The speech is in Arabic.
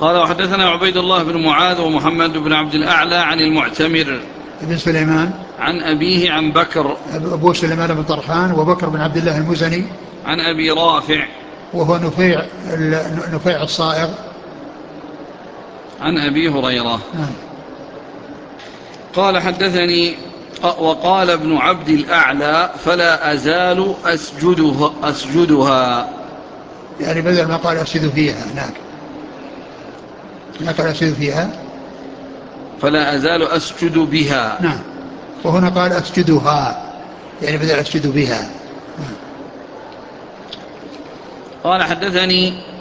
قال وحدثنا عبيد الله بن معاذ ومحمد بن عبد الأعلى عن المعتمر بن سليمان عن أبيه عن بكر أبو سليمان بن طرخان وبكر بن عبد الله المزني عن أبي رافع وهو نفيع الصائغ عن أبي هريرة. نعم. قال حدثني وقال ابن عبد الأعلى فلا أزال أسجدها يعني بدل ما قال أسجد فيها هناك ما قال أسجد فيها فلا أزال أسجد بها. نعم. وهنا قال أسجدها يعني بدل أسجد بها. قال حدثني